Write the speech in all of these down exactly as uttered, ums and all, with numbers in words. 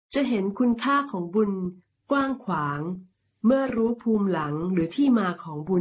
จะเห็นคุณค่าของบุญกว้างขวางเมื่อรู้ภูมิหลังหรือที่มาของบุญ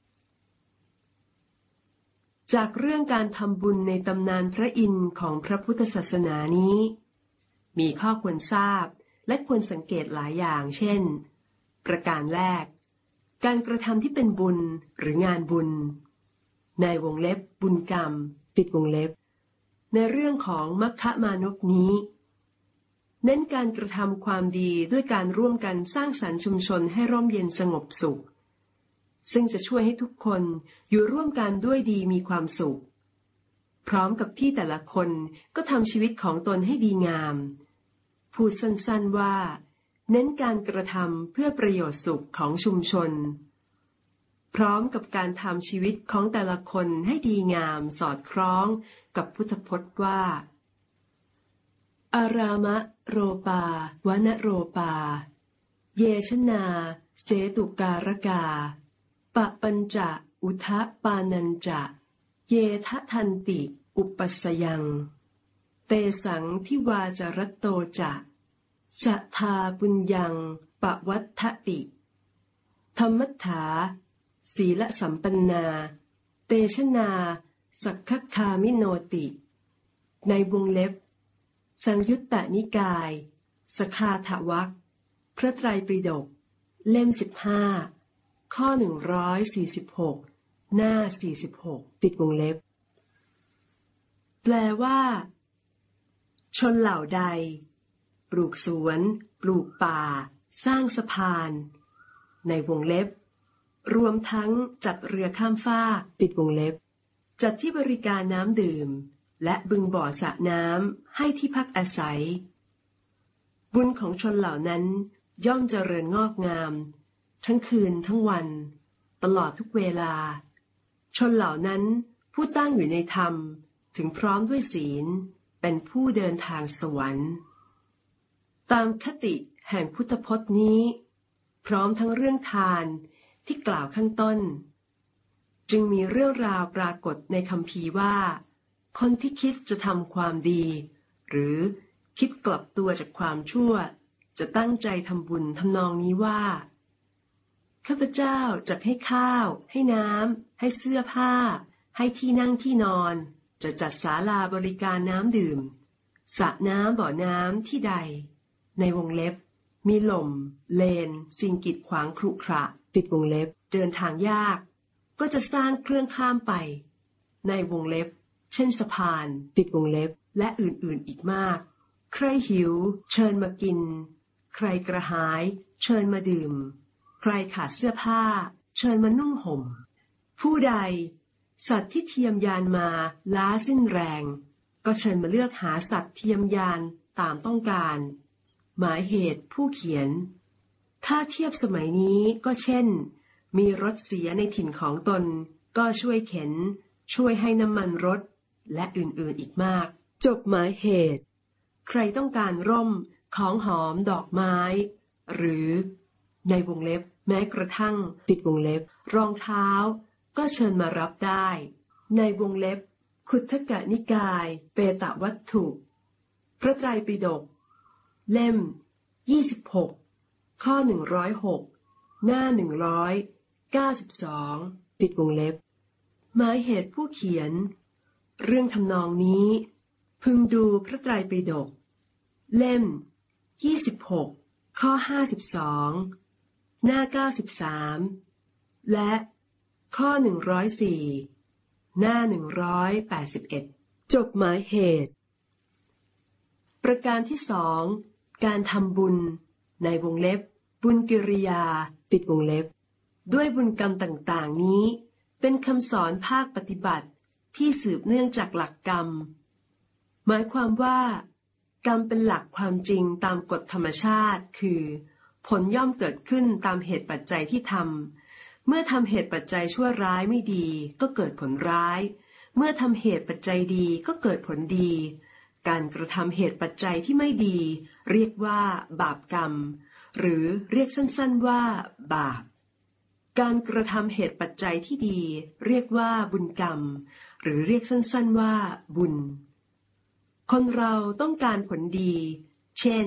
จากเรื่องการทำบุญในตำนานพระอินทร์ของพระพุทธศาสนานี้มีข้อควรทราบและควรสังเกตหลายอย่างเช่นประการแรกการกระทำที่เป็นบุญหรืองานบุญในวงเล็บบุญกรรมปิดวงเล็บในเรื่องของมัคคะมานพนี้เน้นการกระทำความดีด้วยการร่วมกันสร้างสรรค์ชุมชนให้ร่มเย็นสงบสุขซึ่งจะช่วยให้ทุกคนอยู่ร่วมกันด้วยดีมีความสุขพร้อมกับที่แต่ละคนก็ทำชีวิตของตนให้ดีงามพูดสั้นๆว่าเน้นการกระทำเพื่อประโยชน์สุขของชุมชนพร้อมกับการทำชีวิตของแต่ละคนให้ดีงามสอดคล้องกับพุทธพจน์ว่าอารามะโรปาวนะโรปาเยชนาเสตุการกาปะปัญจะอุทะปานัญจะเยทะทันติอุปสยังเตสังทิวาจรัตโตจะสัทธาปุญญังปวัฏฐติธรรมัฏฐาศีลสัมปันนาเตชนาสักขคามิโนติในวงเล็บสังยุตตนิกายสคาถวรรคพระไตรปิฎกเล่มสิบห้าข้อหนึ่งร้อยสี่สิบหกหน้าสี่สิบหกปิดวงเล็บแปลว่าชนเหล่าใดปลูกสวนปลูกป่าสร้างสะพานในวงเล็บรวมทั้งจัดเรือข้ามฟากปิดวงเล็บจัดที่บริการน้ำดื่มและบึงบ่อสระน้ำให้ที่พักอาศัยบุญของชนเหล่านั้นย่อมเจริญงอกงามทั้งคืนทั้งวันตลอดทุกเวลาชนเหล่านั้นผู้ตั้งอยู่ในธรรมถึงพร้อมด้วยศีลเป็นผู้เดินทางสวรรค์ตามคติแห่งพุทธพจน์นี้พร้อมทั้งเรื่องทานที่กล่าวข้างต้นจึงมีเรื่องราวปรากฏในคัมภีร์ว่าคนที่คิดจะทำความดีหรือคิดกลับตัวจากความชั่วจะตั้งใจทำบุญทำนองนี้ว่าข้าพเจ้าจะให้ข้าวให้น้ำให้เสื้อผ้าให้ที่นั่งที่นอนจะจัดศาลาบริการน้ำดื่มสระน้ำบ่อน้ำที่ใดในวงเล็บมีหล่มเลนสิ่งกีดขวางขรุขระปิดวงเล็บเดินทางยากก็จะสร้างเครื่องข้ามไปในวงเล็บเช่นสะพานปิดวงเล็บและอื่นๆอีกมากใครหิวเชิญมากินใครกระหายเชิญมาดื่มใครขาดเสื้อผ้าเชิญมานุ่งห่มผู้ใดสัตว์ที่เทียมยานมาล้าสิ้นแรงก็เชิญมาเลือกหาสัตว์เทียมยานตามต้องการหมายเหตุผู้เขียนถ้าเทียบสมัยนี้ก็เช่นมีรถเสียในถิ่นของตนก็ช่วยเข็นช่วยให้น้ำมันรถและอื่นๆอีกมากจบหมายเหตุใครต้องการร่มของหอมดอกไม้หรือในวงเล็บแม้กระทั่งปิดวงเล็บรองเท้าก็เชิญมารับได้ในวงเล็บขุททกนิกายเปตวัตถุพระไตรปิฎกเล่มยี่สิบหกข้อหนึ่งร้อยหกหน้าหนึ่งร้อยเก้าสิบสองปิดวงเล็บหมายเหตุผู้เขียนเรื่องทำนองนี้พึงดูพระไตรปิฎกเล่มยี่สิบหกข้อห้าสิบสองหน้าเก้าสิบสามและข้อหนึ่งร้อยสี่หน้าหนึ่งร้อยแปดสิบเอ็ดจบหมายเหตุประการที่สองการทำบุญในวงเล็บบุญกิริยาปิดวงเล็บด้วยบุญกรรมต่างๆนี้เป็นคำสอนภาคปฏิบัติที่สืบเนื่องจากหลักกรรมหมายความว่ากรรมเป็นหลักความจริงตามกฎธรรมชาติคือผลย่อมเกิดขึ้นตามเหตุปัจจัยที่ทำเมื่อทำเหตุปัจจัยชั่วร้ายไม่ดีก็เกิดผลร้ายเมื่อทำเหตุปัจจัยดีก็เกิดผลดีการกระทำเหตุปัจจัยที่ไม่ดีเรียกว่าบาปกรรมหรือเรียกสั้นๆว่าบาปการกระทำเหตุปัจจัยที่ดีเรียกว่าบุญกรรมหรือเรียกสั้นๆว่าบุญคนเราต้องการผลดีเช่น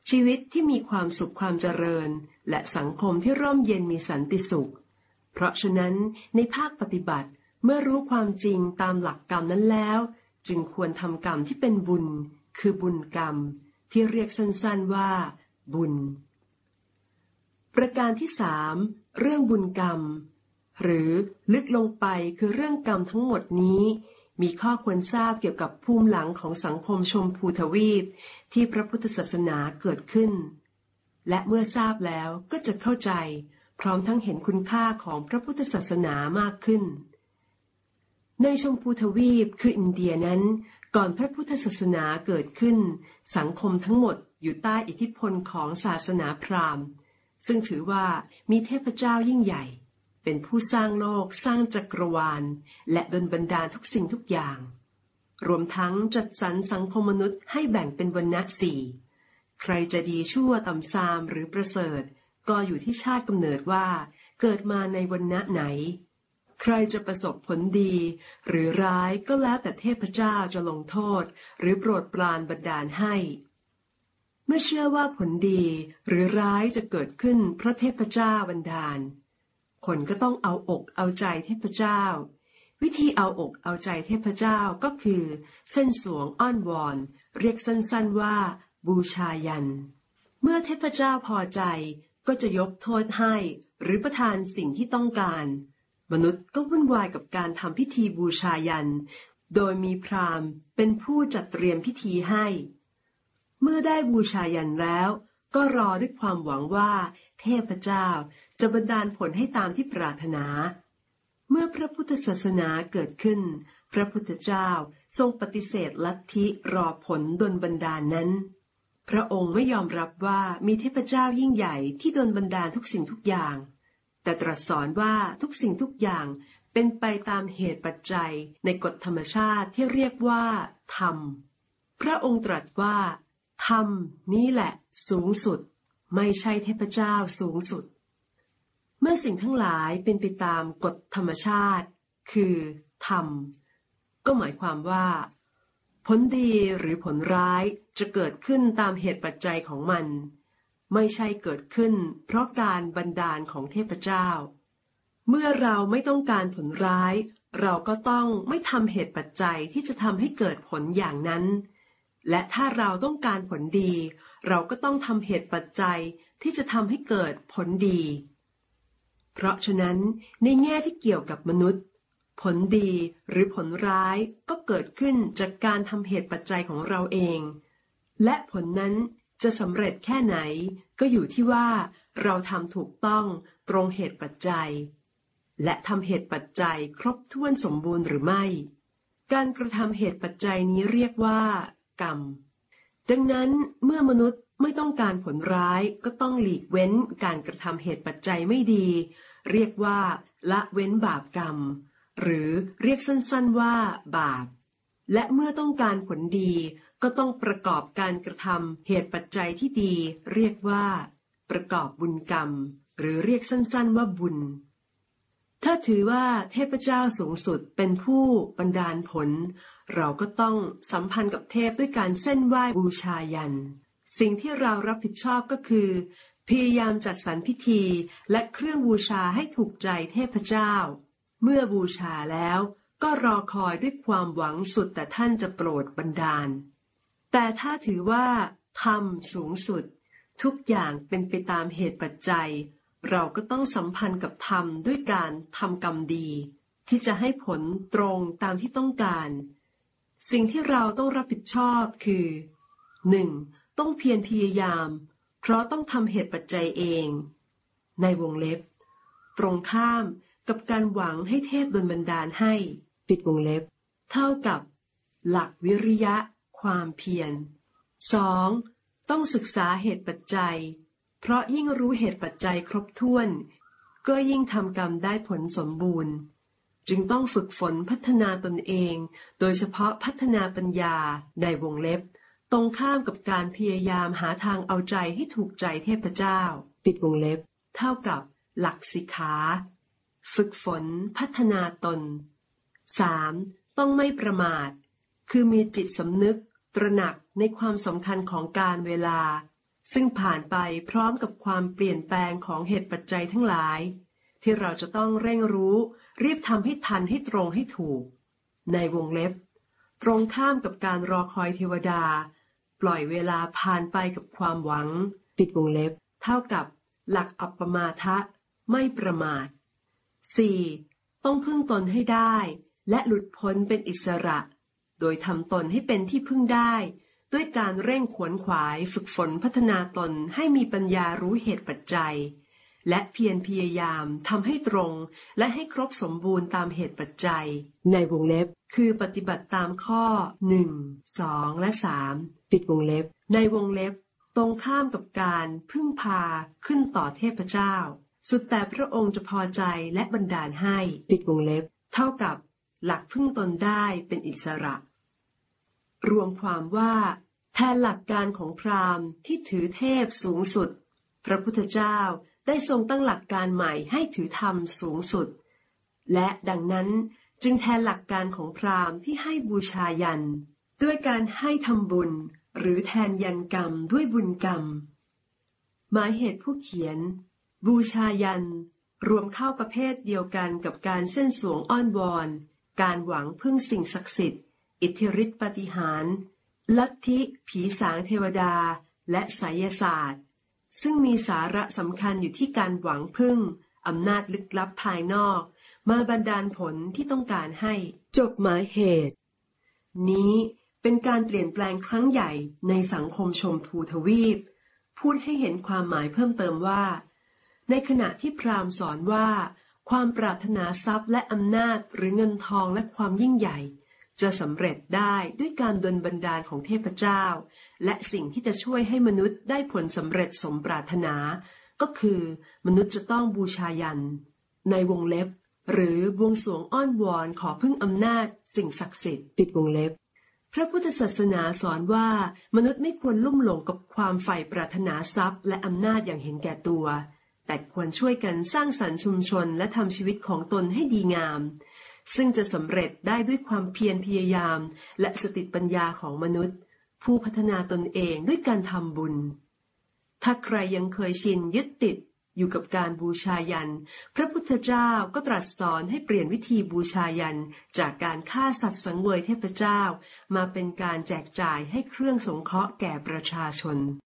ชีวิตที่มีความสุขความเจริญและสังคมที่ร่มเย็นมีสันติสุขเพราะฉะนั้นในภาคปฏิบัติเมื่อรู้ความจริงตามหลักกรรมนั้นแล้วจึงควรทำกรรมที่เป็นบุญคือบุญกรรมที่เรียกสั้นๆว่าบุญประการที่สามเรื่องบุญกรรมหรือลึกลงไปคือเรื่องกรรมทั้งหมดนี้มีข้อควรทราบเกี่ยวกับภูมิหลังของสังคมชมพูทวีปที่พระพุทธศาสนาเกิดขึ้นและเมื่อทราบแล้วก็จะเข้าใจพร้อมทั้งเห็นคุณค่าของพระพุทธศาสนามากขึ้นในชมพูทวีปคืออินเดียนั้นก่อนพระพุทธศาสนาเกิดขึ้นสังคมทั้งหมดอยู่ใต้อิทธิพลของศาสนาพราหมณ์ซึ่งถือว่ามีเทพเจ้ายิ่งใหญ่เป็นผู้สร้างโลกสร้างจักรวาลและดลบันดาลทุกสิ่งทุกอย่างรวมทั้งจัดสรรสังคมมนุษย์ให้แบ่งเป็นวรรณะสี่ใครจะดีชั่วต่ำทรามหรือประเสริฐก็อยู่ที่ชาติกำเนิดว่าเกิดมาในวรรณะไหนใครจะประสบผลดีหรือร้ายก็แล้วแต่เทพเจ้าจะลงโทษหรือโปรดปรานบันดาลให้เมื่อเชื่อว่าผลดีหรือร้ายจะเกิดขึ้นเพราะเทพเจ้าบันดาลคนก็ต้องเอาอกเอาใจเทพเจ้าวิธีเอาอกเอาใจเทพเจ้าก็คือเส้นสวงอ้อนวอนเรียกสั้นๆว่าบูชายันเมื่อเทพเจ้าพอใจก็จะยกโทษให้หรือประทานสิ่งที่ต้องการมนุษย์ก็วุ่นวายกับการทำพิธีบูชายันโดยมีพราหมณ์เป็นผู้จัดเตรียมพิธีให้เมื่อได้บูชายันแล้วก็รอด้วยความหวังว่าเทพเจ้าจะบันดาลผลให้ตามที่ปรารถนาเมื่อพระพุทธศาสนาเกิดขึ้นพระพุทธเจ้าทรงปฏิเสธลัทธิรอผลดลบันดาลนั้นพระองค์ไม่ยอมรับว่ามีเทพเจ้ายิ่งใหญ่ที่ดลบันดาลทุกสิ่งทุกอย่างแต่ตรัสสอนว่าทุกสิ่งทุกอย่างเป็นไปตามเหตุปัจจัยในกฎธรรมชาติที่เรียกว่าธรรมพระองค์ตรัสว่าธรรมนี้แหละสูงสุดไม่ใช่เทพเจ้าสูงสุดเมื่อสิ่งทั้งหลายเป็นไปตามกฎธรรมชาติคือธรรมก็หมายความว่าผลดีหรือผลร้ายจะเกิดขึ้นตามเหตุปัจจัยของมันไม่ใช่เกิดขึ้นเพราะการบันดาลของเทพเจ้าเมื่อเราไม่ต้องการผลร้ายเราก็ต้องไม่ทำเหตุปัจจัยที่จะทำให้เกิดผลอย่างนั้นและถ้าเราต้องการผลดีเราก็ต้องทำเหตุปัจจัยที่จะทำให้เกิดผลดีเพราะฉะนั้นในแง่ที่เกี่ยวกับมนุษย์ผลดีหรือผลร้ายก็เกิดขึ้นจากการทำเหตุปัจจัยของเราเองและผลนั้นจะสำเร็จแค่ไหนก็อยู่ที่ว่าเราทำถูกต้องตรงเหตุปัจจัยและทำเหตุปัจจัยครบถ้วนสมบูรณ์หรือไม่การกระทำเหตุปัจจัยนี้เรียกว่ากรรมดังนั้นเมื่อมนุษย์ไม่ต้องการผลร้ายก็ต้องหลีกเว้นการกระทำเหตุปัจจัยไม่ดีเรียกว่าละเว้นบาปกรรมหรือเรียกสั้นๆว่าบาปและเมื่อต้องการผลดีก็ต้องประกอบการกระทำเหตุปัจจัยที่ดีเรียกว่าประกอบบุญกรรมหรือเรียกสั้นๆว่าบุญถ้าถือว่าเทพเจ้าสูงสุดเป็นผู้บันดาลผลเราก็ต้องสัมพันธ์กับเทพด้วยการเส้นไหว้บูชายันสิ่งที่เรารับผิดชอบก็คือพยายามจัดสรรพิธีและเครื่องบูชาให้ถูกใจเทพเจ้าเมื่อบูชาแล้วก็รอคอยด้วยความหวังสุดแต่ท่านจะโปรดบันดาลแต่ถ้าถือว่าธรรมสูงสุดทุกอย่างเป็นไปตามเหตุปัจจัยเราก็ต้องสัมพันธ์กับธรรมด้วยการทำกรรมดีที่จะให้ผลตรงตามที่ต้องการสิ่งที่เราต้องรับผิดชอบคือ หนึ่ง. ต้องเพียรพยายามเพราะต้องทำเหตุปัจจัยเองในวงเล็บตรงข้ามกับการหวังให้เทพดลบันดาลให้ปิดวงเล็บเท่ากับหลักวิริยะความเพียร สอง. ต้องศึกษาเหตุปัจจัยเพราะยิ่งรู้เหตุปัจจัยครบถ้วนก็ยิ่งทำกรรมได้ผลสมบูรณ์จึงต้องฝึกฝนพัฒนาตนเองโดยเฉพาะพัฒนาปัญญาในวงเล็บตรงข้ามกับการพยายามหาทางเอาใจให้ถูกใจเทพเจ้าปิดวงเล็บเท่ากับหลักสิกขาฝึกฝนพัฒนาตน สาม. ต้องไม่ประมาทคือมีจิตสำนึกตระหนักในความสำคัญของการเวลาซึ่งผ่านไปพร้อมกับความเปลี่ยนแปลงของเหตุปัจจัยทั้งหลายที่เราจะต้องเร่งรู้รีบทำให้ทันให้ตรงให้ถูกในวงเล็บตรงข้ามกับการรอคอยเทวดาปล่อยเวลาผ่านไปกับความหวังปิดวงเล็บเท่ากับหลักอัปปมาทะไม่ประมาท สี่. ต้องพึ่งตนให้ได้และหลุดพ้นเป็นอิสระโดยทำตนให้เป็นที่พึ่งได้ด้วยการเร่งขวนขวายฝึกฝนพัฒนาตนให้มีปัญญารู้เหตุปัจจัยและเพียรพยายามทำให้ตรงและให้ครบสมบูรณ์ตามเหตุปัจจัยในวงเล็บคือปฏิบัติตามข้อ หนึ่ง สอง และ สาม ปิดวงเล็บในวงเล็บตรงข้ามกับการพึ่งพาขึ้นต่อเทพเจ้าสุดแต่พระองค์จะพอใจและบันดาลให้ปิดวงเล็บเท่ากับหลักพึ่งตนได้เป็นอิสระรวมความว่าแทนหลักการของพราหมณ์ที่ถือเทพสูงสุดพระพุทธเจ้าได้ทรงตั้งหลักการใหม่ให้ถือธรรมสูงสุดและดังนั้นจึงแทนหลักการของพราหมณ์ที่ให้บูชายันด้วยการให้ทำบุญหรือแทนยันกรรมด้วยบุญกรรมหมายเหตุผู้เขียนบูชายันรวมเข้าประเภทเดียวกันกับการเส้นสวงอ้อนวอนการหวังพึ่งสิ่งศักดิ์สิทธิ์อิทธิฤทธิปาฏิหาริย์ลัทธิผีสางเทวดาและไสยศาสตร์ซึ่งมีสาระสำคัญอยู่ที่การหวังพึ่งอำนาจลึกลับภายนอกมาบันดาลผลที่ต้องการให้จบหมายเหตุนี้เป็นการเปลี่ยนแปลงครั้งใหญ่ในสังคมชมพูทวีปพูดให้เห็นความหมายเพิ่มเติมว่าในขณะที่พราหมณ์สอนว่าความปรารถนาทรัพย์และอำนาจหรือเงินทองและความยิ่งใหญ่จะสำเร็จได้ด้วยการดลบันดาลของเทพเจ้าและสิ่งที่จะช่วยให้มนุษย์ได้ผลสำเร็จสมปรารถนาก็คือมนุษย์จะต้องบูชายันในวงเล็บหรือบวงสรวงอ้อนวอนขอพึ่งอำนาจสิ่งศักดิ์สิทธิ์ปิดวงเล็บพระพุทธศาสนาสอนว่ามนุษย์ไม่ควรลุ่มหลงกับความใฝ่ปรารถนาทรัพย์และอำนาจอย่างเห็นแก่ตัวแต่ควรช่วยกันสร้างสรรค์ชุมชนและทำชีวิตของตนให้ดีงามซึ่งจะสำเร็จได้ด้วยความเพียรพยายามและสติปัญญาของมนุษย์ผู้พัฒนาตนเองด้วยการทำบุญถ้าใครยังเคยชินยึดติดอยู่กับการบูชายันพระพุทธเจ้าก็ตรัสสอนให้เปลี่ยนวิธีบูชายันจากการฆ่าสัตว์สังเวยเทพเจ้ามาเป็นการแจกจ่ายให้เครื่องสงเคราะห์แก่ประชาชน